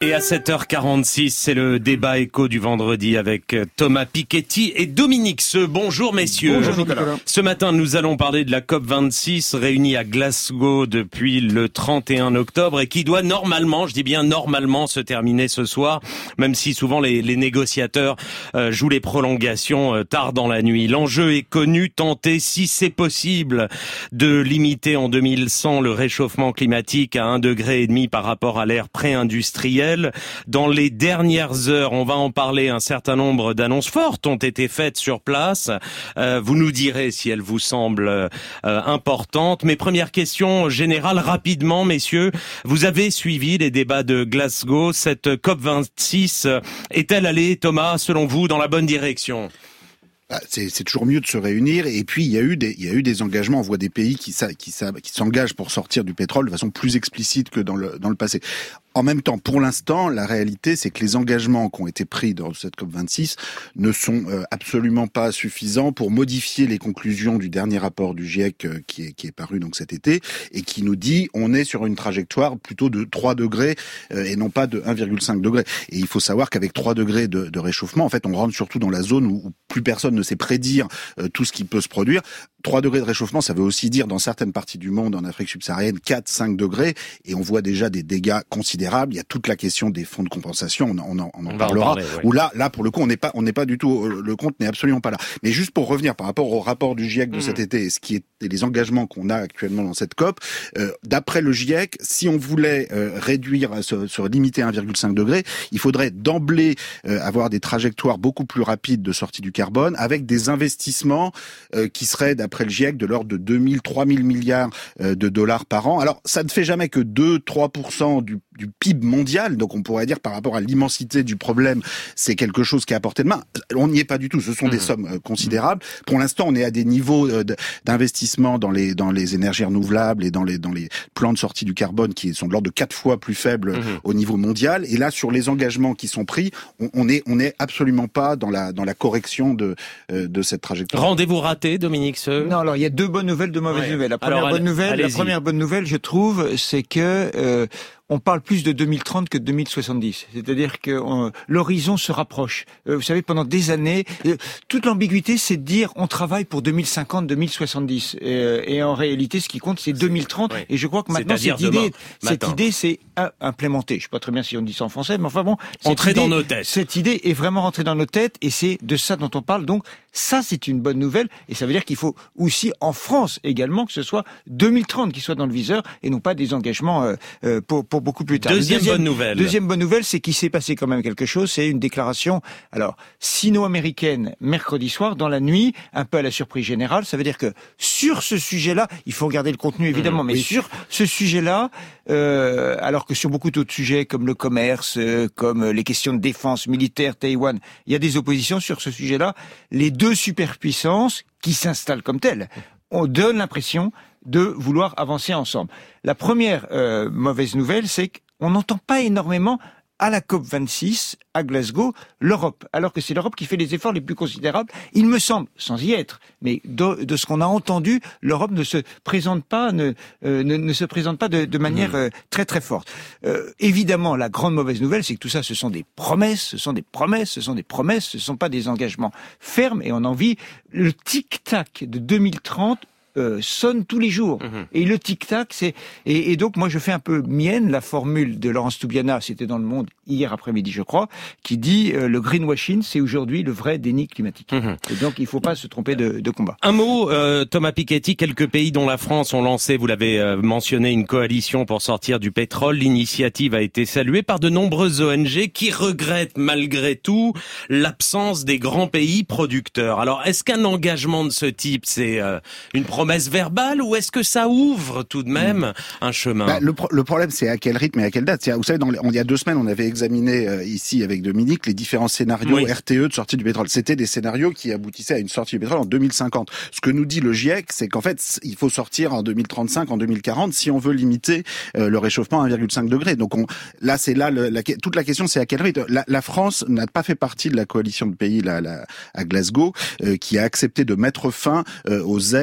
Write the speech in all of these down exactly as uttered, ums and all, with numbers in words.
Et à sept heures quarante-six, c'est le débat écho du vendredi avec Thomas Piketty et Dominique Seux. Bonjour messieurs. Bonjour Nicolas. Ce matin, nous allons parler de la COP vingt-six réunie à Glasgow depuis le trente et un octobre et qui doit normalement, je dis bien normalement, se terminer ce soir, même si souvent les, les négociateurs euh, jouent les prolongations euh, tard dans la nuit. L'enjeu est connu, tenter, si c'est possible, de limiter en deux mille cent le réchauffement climatique à un degré et demi par rapport à l'ère pré-industrielle. Dans les dernières heures, on va en parler, un certain nombre d'annonces fortes ont été faites sur place. Euh, vous nous direz si elles vous semblent euh, importantes. Mes premières questions générales, rapidement, messieurs. Vous avez suivi les débats de Glasgow. Cette COP vingt-six est-elle allée, Thomas, selon vous, dans la bonne direction ? C'est, c'est toujours mieux de se réunir. Et puis, il y a eu des, il y a eu des engagements. On voit des pays qui, qui, qui s'engagent pour sortir du pétrole de façon plus explicite que dans le, dans le passé. En même temps, pour l'instant, la réalité, c'est que les engagements qui ont été pris dans cette COP vingt-six ne sont euh, absolument pas suffisants pour modifier les conclusions du dernier rapport du GIEC euh, qui est, qui est paru donc cet été et qui nous dit on est sur une trajectoire plutôt de trois degrés euh, et non pas de un virgule cinq degrés. Et il faut savoir qu'avec trois degrés de, de réchauffement, en fait, on rentre surtout dans la zone où, où plus personne ne sait prédire euh, tout ce qui peut se produire. trois degrés de réchauffement, ça veut aussi dire dans certaines parties du monde, en Afrique subsaharienne, quatre à cinq degrés, et on voit déjà des dégâts considérables. Il y a toute la question des fonds de compensation, on, on, on en on parlera. En parler, ouais. Où là, là pour le coup, on n'est pas, on n'est pas du tout, le compte n'est absolument pas là. Mais juste pour revenir par rapport au rapport du GIEC de mmh. cet été, et ce qui est et les engagements qu'on a actuellement dans cette COP, euh, d'après le GIEC, si on voulait euh, réduire, se, se limiter à un virgule cinq degré, il faudrait d'emblée euh, avoir des trajectoires beaucoup plus rapides de sortie du carbone, avec des investissements euh, qui seraient, d'après le GIEC, de l'ordre de deux mille, trois mille milliards euh, de dollars par an. Alors, ça ne fait jamais que deux à trois pour cent du, du P I B mondial, donc on pourrait dire par rapport à l'immensité du problème, c'est quelque chose qui est à portée de main. On n'y est pas du tout, ce sont mmh. des sommes euh, considérables. Pour l'instant, on est à des niveaux euh, d'investissement dans les dans les énergies renouvelables et dans les dans les plans de sortie du carbone qui sont de l'ordre de quatre fois plus faibles mmh. au niveau mondial. Et là, sur les engagements qui sont pris, on, on est on est absolument pas dans la dans la correction de euh, de cette trajectoire. Rendez-vous raté, Dominique Seux. Non, alors il y a deux bonnes nouvelles, deux mauvaises ouais. nouvelles. La première alors, bonne nouvelle, allez-y. la première bonne nouvelle, je trouve, c'est que euh, on parle plus de deux mille trente que de deux mille soixante-dix. C'est-à-dire que on, l'horizon se rapproche. Euh, vous savez, pendant des années, euh, toute l'ambiguïté, c'est de dire on travaille pour deux mille cinquante, deux mille soixante-dix. Et, euh, et en réalité, ce qui compte, c'est deux mille trente. Oui. Et je crois que maintenant, cette idée, cette idée, c'est implémentée. Je sais pas très bien si on dit ça en français, mais enfin bon. Entrer dans nos têtes. Cette idée est vraiment rentrée dans nos têtes et c'est de ça dont on parle. Donc, ça, c'est une bonne nouvelle. Et ça veut dire qu'il faut aussi, en France également, que ce soit deux mille trente qui soit dans le viseur et non pas des engagements euh, euh, pour, pour beaucoup plus tard. Deuxième, deuxième bonne nouvelle. Deuxième bonne nouvelle, c'est qu'il s'est passé quand même quelque chose. C'est une déclaration, alors, sino-américaine, mercredi soir, dans la nuit, un peu à la surprise générale. Ça veut dire que sur ce sujet-là, il faut regarder le contenu évidemment, mmh, mais oui. sur ce sujet-là, euh, alors que sur beaucoup d'autres sujets comme le commerce, euh, comme les questions de défense militaire, Taïwan, il y a des oppositions sur ce sujet-là. Les deux superpuissances qui s'installent comme telles, on donne l'impression de vouloir avancer ensemble. La première euh, mauvaise nouvelle, c'est qu'on n'entend pas énormément à la COP vingt-six, à Glasgow, l'Europe, alors que c'est l'Europe qui fait les efforts les plus considérables. Il me semble, sans y être, mais de, de ce qu'on a entendu, l'Europe ne se présente pas, ne, euh, ne, ne se présente pas de, de manière euh, très très forte. Euh, évidemment, la grande mauvaise nouvelle, c'est que tout ça, ce sont des promesses, ce sont des promesses, ce sont des promesses, ce ne sont pas des engagements fermes, et on en vit le tic-tac de deux mille trente. Euh, sonne tous les jours. Mmh. Et le tic-tac, c'est... Et, et donc, moi, je fais un peu mienne la formule de Laurence Toubiana, c'était dans Le Monde hier après-midi, je crois, qui dit euh, le greenwashing, c'est aujourd'hui le vrai déni climatique. Mmh. Et donc, il ne faut pas se tromper de, de combat. Un mot, euh, Thomas Piketty, quelques pays dont la France ont lancé, vous l'avez euh, mentionné, une coalition pour sortir du pétrole. L'initiative a été saluée par de nombreuses O N G qui regrettent malgré tout l'absence des grands pays producteurs. Alors, est-ce qu'un engagement de ce type, c'est euh, une promesse verbale ou est-ce que ça ouvre tout de même mmh. un chemin? bah, le, pro- le problème, c'est à quel rythme et à quelle date. Vous savez, dans les, on, il y a deux semaines, on avait examiné euh, ici avec Dominique les différents scénarios oui. R T E de sortie du pétrole. C'était des scénarios qui aboutissaient à une sortie du pétrole en deux mille cinquante. Ce que nous dit le GIEC, c'est qu'en fait, il faut sortir en deux mille trente-cinq, en deux mille quarante, si on veut limiter euh, le réchauffement à un virgule cinq degré. Donc on, là, c'est là le, la, toute la question, c'est à quel rythme. La, la France n'a pas fait partie de la coalition de pays là, là, à Glasgow, euh, qui a accepté de mettre fin euh, aux aides euh,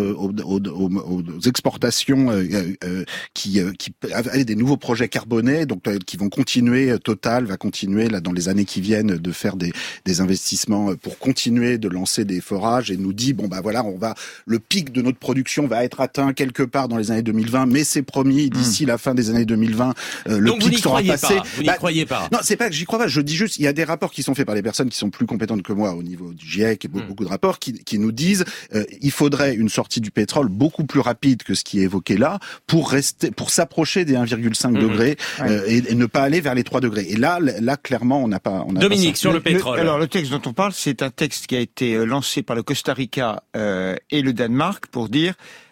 aux, aux, aux, aux exportations euh, euh, qui, euh, qui avaient des nouveaux projets carbonés, donc euh, qui vont continuer. Total va continuer là dans les années qui viennent de faire des, des investissements pour continuer de lancer des forages et nous dit bon bah voilà on va le pic de notre production va être atteint quelque part dans les années deux mille vingt, mais c'est promis d'ici mmh. la fin des années deux mille vingt euh, le donc pic sera passé. Pas, vous n'y bah, croyez pas. Non, c'est pas que j'y crois pas. Je dis juste il y a des rapports qui sont faits par des personnes qui sont plus compétentes que moi au niveau du GIEC et beaucoup, mmh. beaucoup de rapports qui, qui nous disent euh, il faudrait une sortie du pétrole beaucoup plus rapide que ce qui est évoqué là pour rester pour s'approcher des un virgule cinq mmh. degrés euh, ouais. et, et ne pas aller vers les trois degrés. Et là, là clairement, on n'a pas. On a Dominique, pas sur le, le pétrole. Le, alors, le texte dont on parle, c'est un texte qui a été lancé par le Costa Rica euh, et le Danemark pour dire.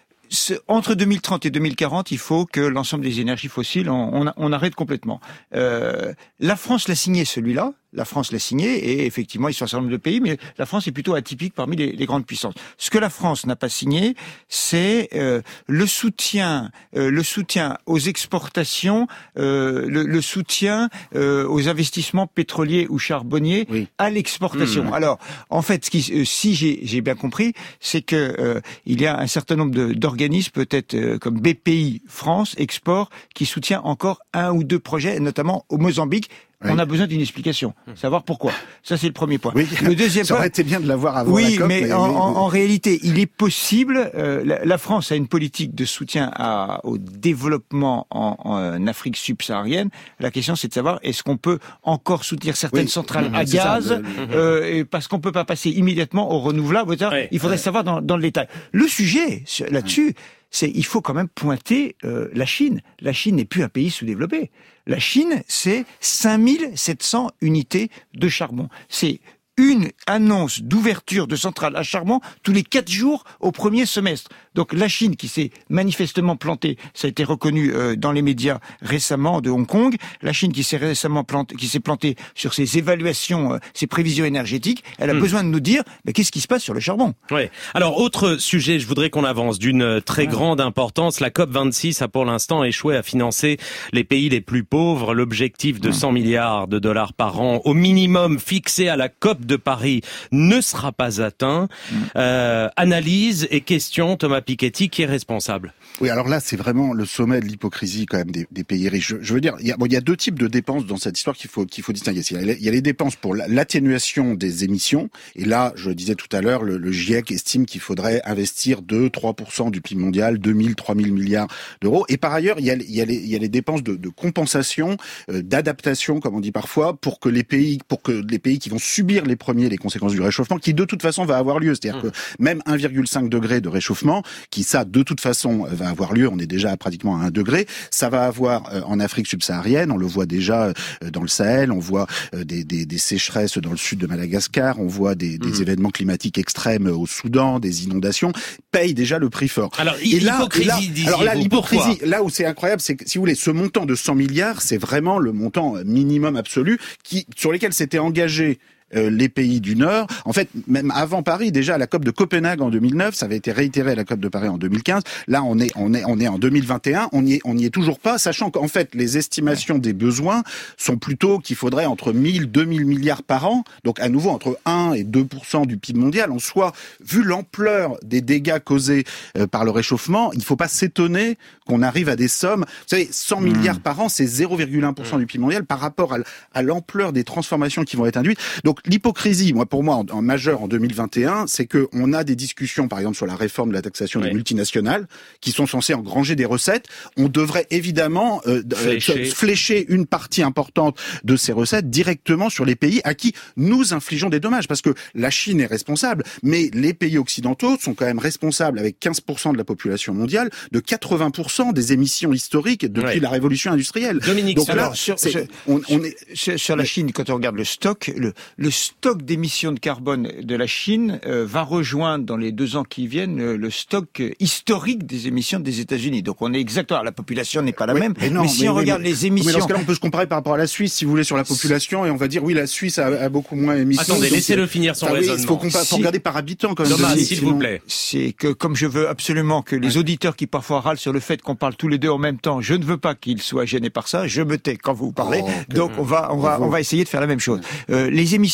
Entre deux mille trente et deux mille quarante, il faut que l'ensemble des énergies fossiles, on, on, on arrête complètement. Euh, la France l'a signé, celui-là. La France l'a signé et effectivement, ils sont un certain nombre de pays, mais la France est plutôt atypique parmi les, les grandes puissances. Ce que la France n'a pas signé, c'est euh, le soutien, euh, le soutien aux exportations, euh, le, le soutien euh, aux investissements pétroliers ou charbonniers oui. à l'exportation. Mmh. Alors, en fait, ce qui, euh, si j'ai, j'ai bien compris, c'est que euh, il y a un certain nombre de, d'organismes, peut-être euh, comme B P I France Export, qui soutient encore un ou deux projets, notamment au Mozambique. Oui. On a besoin d'une explication, savoir pourquoi. Ça, c'est le premier point. Oui, le deuxième ça point. aurait été bien de l'avoir avant oui, la COP. mais, mais en, mais... En, en réalité, il est possible. Euh, la, la France a une politique de soutien à, au développement en, en Afrique subsaharienne. La question, c'est de savoir est-ce qu'on peut encore soutenir certaines oui. centrales mmh, à gaz, ça, le, le... Euh, et parce qu'on peut pas passer immédiatement aux renouvelables. Oui. Il faudrait ouais. savoir dans, dans le détail. Le sujet là-dessus. Mmh. C'est il faut quand même pointer euh, la Chine. La Chine n'est plus un pays sous-développé. La Chine, c'est cinq mille sept cents unités de charbon. C'est une annonce d'ouverture de centrales à charbon tous les quatre jours au premier semestre. Donc la Chine qui s'est manifestement plantée, ça a été reconnu euh, dans les médias récemment de Hong Kong, la Chine qui s'est récemment plantée, qui s'est plantée sur ses évaluations, euh, ses prévisions énergétiques, elle a mmh. besoin de nous dire mais qu'est-ce qui se passe sur le charbon. Oui. Alors autre sujet, je voudrais qu'on avance d'une très ouais. grande importance, la COP vingt-six a pour l'instant échoué à financer les pays les plus pauvres, l'objectif de cent milliards de dollars par an au minimum fixé à la COP de Paris ne sera pas atteint. Mmh. Euh, analyse et question, Thomas Piketty, qui est responsable? Oui, alors là, c'est vraiment le sommet de l'hypocrisie quand même des, des pays riches. Je, je veux dire, il y, a, bon, il y a deux types de dépenses dans cette histoire qu'il faut qu'il faut distinguer. Il y a les dépenses pour l'atténuation des émissions, et là, je le disais tout à l'heure, le, le GIEC estime qu'il faudrait investir deux à trois pour cent du P I B mondial, deux mille à trois mille milliards d'euros. Et par ailleurs, il y a, il y a, les, il y a les dépenses de, de compensation, euh, d'adaptation, comme on dit parfois, pour que les pays, pour que les pays qui vont subir les premiers les conséquences du réchauffement, qui de toute façon va avoir lieu. C'est-à-dire mmh. que même un virgule cinq degré de réchauffement, qui ça de toute façon va avoir lieu, on est déjà à pratiquement à un degré, ça va avoir euh, en Afrique subsaharienne, on le voit déjà euh, dans le Sahel, on voit euh, des, des, des sécheresses dans le sud de Madagascar, on voit des, des mmh. événements climatiques extrêmes au Soudan, des inondations, payent déjà le prix fort. Alors, et là, l'hypocrisie, et là, alors là, l'hypocrisie, là où c'est incroyable, c'est que si vous voulez, ce montant de cent milliards, c'est vraiment le montant minimum absolu qui, sur lesquels s'étaient engagés Euh, les pays du Nord. En fait, même avant Paris, déjà à la COP de Copenhague en deux mille neuf, ça avait été réitéré à la COP de Paris en deux mille quinze. Là, on est, on est, on est en deux mille vingt et un. On n'y est, on n'y est toujours pas, sachant qu'en fait, les estimations des besoins sont plutôt qu'il faudrait entre mille, deux mille milliards par an. Donc, à nouveau, entre un et deux pour cent du P I B mondial. En soi, vu l'ampleur des dégâts causés euh, par le réchauffement, il ne faut pas s'étonner qu'on arrive à des sommes. Vous savez, cent mmh. milliards par an, c'est zéro virgule un pour cent mmh. du P I B mondial par rapport à, à l'ampleur des transformations qui vont être induites. Donc, l'hypocrisie, moi, pour moi, en, en majeur en deux mille vingt et un, c'est que on a des discussions, par exemple, sur la réforme de la taxation oui. des multinationales, qui sont censées engranger des recettes. On devrait évidemment euh, flécher. Euh, flécher une partie importante de ces recettes directement sur les pays à qui nous infligeons des dommages, parce que la Chine est responsable, mais les pays occidentaux sont quand même responsables, avec quinze pour cent de la population mondiale, de quatre-vingts pour cent des émissions historiques depuis oui. la révolution industrielle. Dominique, donc alors, là, sur, sur, on, on est sur, sur la Chine, quand on regarde le stock, le, le stock d'émissions de carbone de la Chine euh, va rejoindre dans les deux ans qui viennent le, le stock historique des émissions des États-Unis. Donc on est exactement, la population n'est pas la oui, même, mais, non, mais si mais, on mais, regarde mais, les émissions, mais dans ce cas-là, on peut se comparer par rapport à la Suisse, si vous voulez, sur la population, et on va dire oui, la Suisse a, a beaucoup moins émis. Attendez, laissez-le finir son ah, raisonnement. Oui, il faut, compa- si, faut regarder par habitant quand même. Thomas, s'il vous plaît. C'est que comme je veux absolument que les ouais. auditeurs qui parfois râlent sur le fait qu'on parle tous les deux en même temps, je ne veux pas qu'ils soient gênés par ça. Je me tais quand vous parlez. Oh, okay. Donc on va, on va, on va essayer de faire la même chose. Euh, les émissions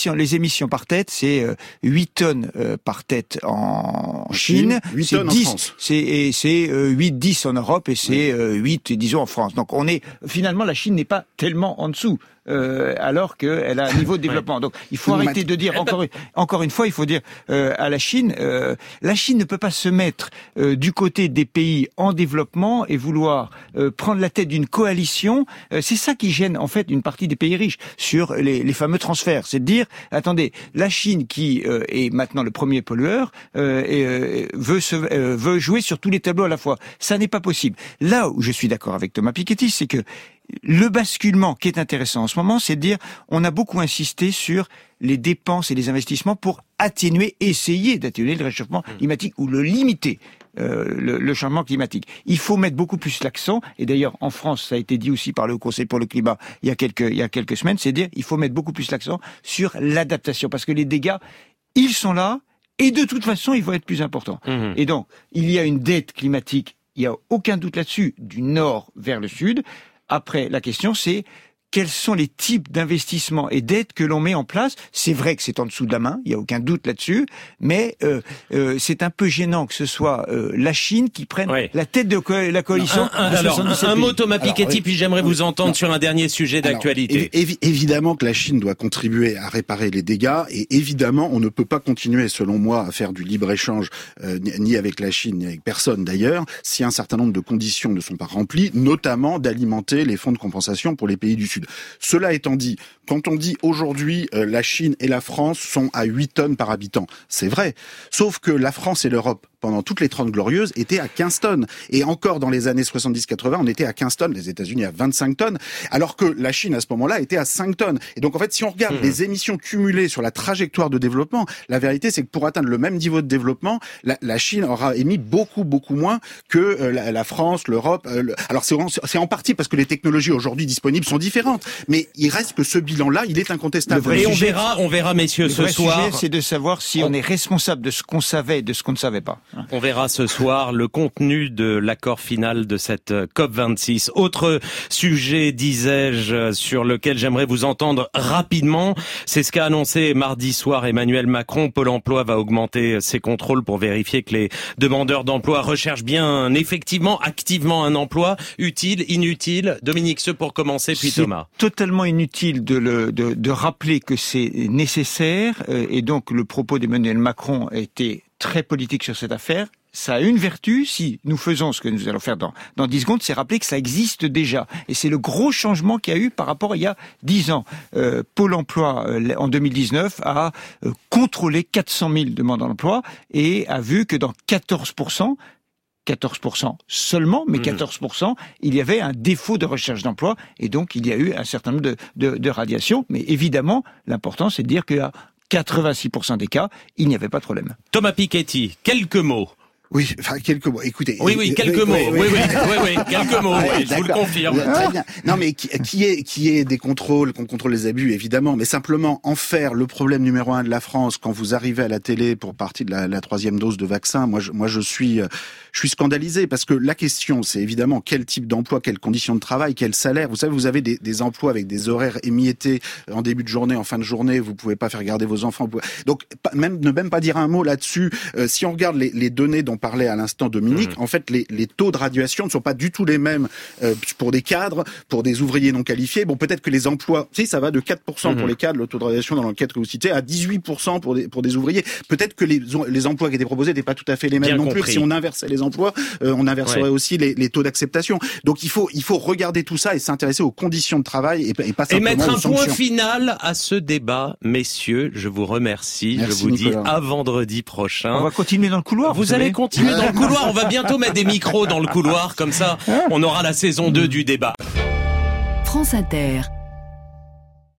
émissions, les émissions par tête, c'est euh, huit tonnes euh, par tête en, en Chine, huit c'est tonnes dix, en France. c'est et c'est euh, huit dix en Europe et c'est oui. euh, huit disons en France. Donc on est finalement la Chine n'est pas tellement en dessous. Euh, alors qu'elle a un niveau de développement. Ouais. Donc il faut oui, arrêter de dire, encore, encore une fois, il faut dire euh, à la Chine, euh, la Chine ne peut pas se mettre euh, du côté des pays en développement et vouloir euh, prendre la tête d'une coalition. Euh, c'est ça qui gêne en fait une partie des pays riches sur les, les fameux transferts. C'est de dire, attendez, la Chine qui euh, est maintenant le premier pollueur euh, et, euh, veut, se, euh, veut jouer sur tous les tableaux à la fois. Ça n'est pas possible. Là où je suis d'accord avec Thomas Piketty, c'est que le basculement qui est intéressant en ce moment, c'est de dire on a beaucoup insisté sur les dépenses et les investissements pour atténuer, essayer d'atténuer le réchauffement climatique ou le limiter, euh, le, le changement climatique. Il faut mettre beaucoup plus l'accent, et d'ailleurs en France, ça a été dit aussi par le Conseil pour le climat il y a quelques, il y a quelques semaines, c'est de dire il faut mettre beaucoup plus l'accent sur l'adaptation, parce que les dégâts, ils sont là, et de toute façon, ils vont être plus importants. Mmh. Et donc, il y a une dette climatique, il n'y a aucun doute là-dessus, du nord vers le sud. Après, la question, c'est quels sont les types d'investissements et d'aides que l'on met en place. C'est vrai que c'est en dessous de la main, il n'y a aucun doute là-dessus, mais euh, euh, c'est un peu gênant que ce soit euh, la Chine qui prenne oui. la tête de co- la coalition. Un, un, alors, un, un mot Thomas Piketty, oui. puis j'aimerais oui. vous entendre non. sur un dernier sujet d'actualité. Alors, évi- évidemment que la Chine doit contribuer à réparer les dégâts, et évidemment, on ne peut pas continuer, selon moi, à faire du libre-échange, euh, ni avec la Chine, ni avec personne d'ailleurs, si un certain nombre de conditions ne sont pas remplies, notamment d'alimenter les fonds de compensation pour les pays du Sud. Cela étant dit, quand on dit aujourd'hui euh, la Chine et la France sont à huit tonnes par habitant, c'est vrai. Sauf que la France et l'Europe, pendant toutes les Trente Glorieuses, étaient à quinze tonnes. Et encore dans les années soixante-dix quatre-vingts, on était à quinze tonnes, les États-Unis à vingt-cinq tonnes, alors que la Chine à ce moment-là était à cinq tonnes. Et donc en fait, si on regarde mmh. les émissions cumulées sur la trajectoire de développement, la vérité c'est que pour atteindre le même niveau de développement, la, la Chine aura émis beaucoup beaucoup moins que euh, la, la France, l'Europe. Euh, le... Alors c'est en, c'est en partie parce que les technologies aujourd'hui disponibles sont différentes, mais il reste que ce bilan-là, il est incontestable. Et on verra, on verra messieurs le ce vrai soir. Sujet, c'est de savoir si on... on est responsable de ce qu'on savait et de ce qu'on ne savait pas. On verra ce soir le contenu de l'accord final de cette COP vingt-six. Autre sujet, disais-je, sur lequel j'aimerais vous entendre rapidement, c'est ce qu'a annoncé mardi soir Emmanuel Macron. Pôle emploi va augmenter ses contrôles pour vérifier que les demandeurs d'emploi recherchent bien effectivement, activement un emploi, utile, inutile. Dominique Seux pour commencer, puis c'est Thomas. Totalement inutile de, le, de, de rappeler que c'est nécessaire, euh, et donc le propos d'Emmanuel Macron a été très politique sur cette affaire. Ça a une vertu, si nous faisons ce que nous allons faire dans, dans dix secondes, c'est rappeler que ça existe déjà. Et c'est le gros changement qu'il y a eu par rapport à il y a dix ans. Euh, Pôle emploi, euh, en deux mille dix-neuf, a euh, contrôlé quatre cent mille demandes d'emploi et a vu que dans quatorze pour cent, quatorze pour cent seulement, mais quatorze pour cent, il y avait un défaut de recherche d'emploi, et donc il y a eu un certain nombre de, de, de radiations. Mais évidemment, l'important, c'est de dire qu'à quatre-vingt-six pour cent des cas, il n'y avait pas de problème. Thomas Piketty, quelques mots. Oui, enfin quelques mots. Écoutez. Oui, oui, quelques oui, mots. Oui, oui, oui, oui, oui, quelques mots. Oui, je vous le confirme. Très bien. Non, mais qui, qui est qui est des contrôles, qu'on contrôle les abus, évidemment, mais simplement en faire le problème numéro un de la France quand vous arrivez à la télé pour partie de la, la troisième dose de vaccin. Moi, je, moi, je suis, je suis scandalisé parce que la question, c'est évidemment quel type d'emploi, quelles conditions de travail, quel salaire. Vous savez, vous avez des, des emplois avec des horaires émiettés en début de journée, en fin de journée. Vous pouvez pas faire garder vos enfants. Pouvez... Donc, même ne même pas dire un mot là-dessus. Euh, si on regarde les, les données dont parlait à l'instant de Dominique, mmh. en fait, les, les taux de radiation ne sont pas du tout les mêmes euh, pour des cadres, pour des ouvriers non qualifiés. Bon, peut-être que les emplois, tu sais, ça va de quatre pour cent mmh. pour les cadres, le taux de radiation dans l'enquête que vous citez, à dix-huit pour cent pour des, pour des ouvriers. Peut-être que les, les emplois qui étaient proposés n'étaient pas tout à fait les mêmes Bien non compris. plus. Si on inversait les emplois, euh, on inverserait ouais. aussi les, les taux d'acceptation. Donc, il faut, il faut regarder tout ça et s'intéresser aux conditions de travail et, et pas simplement et mettre un aux sanctions. point final à ce débat, messieurs. Je vous remercie. Merci, je vous Nicolas. dis à vendredi prochain. On va continuer dans le couloir. Vous, vous allez continuer dans le couloir. On va bientôt mettre des micros dans le couloir, comme ça on aura la saison deux du débat. France Inter.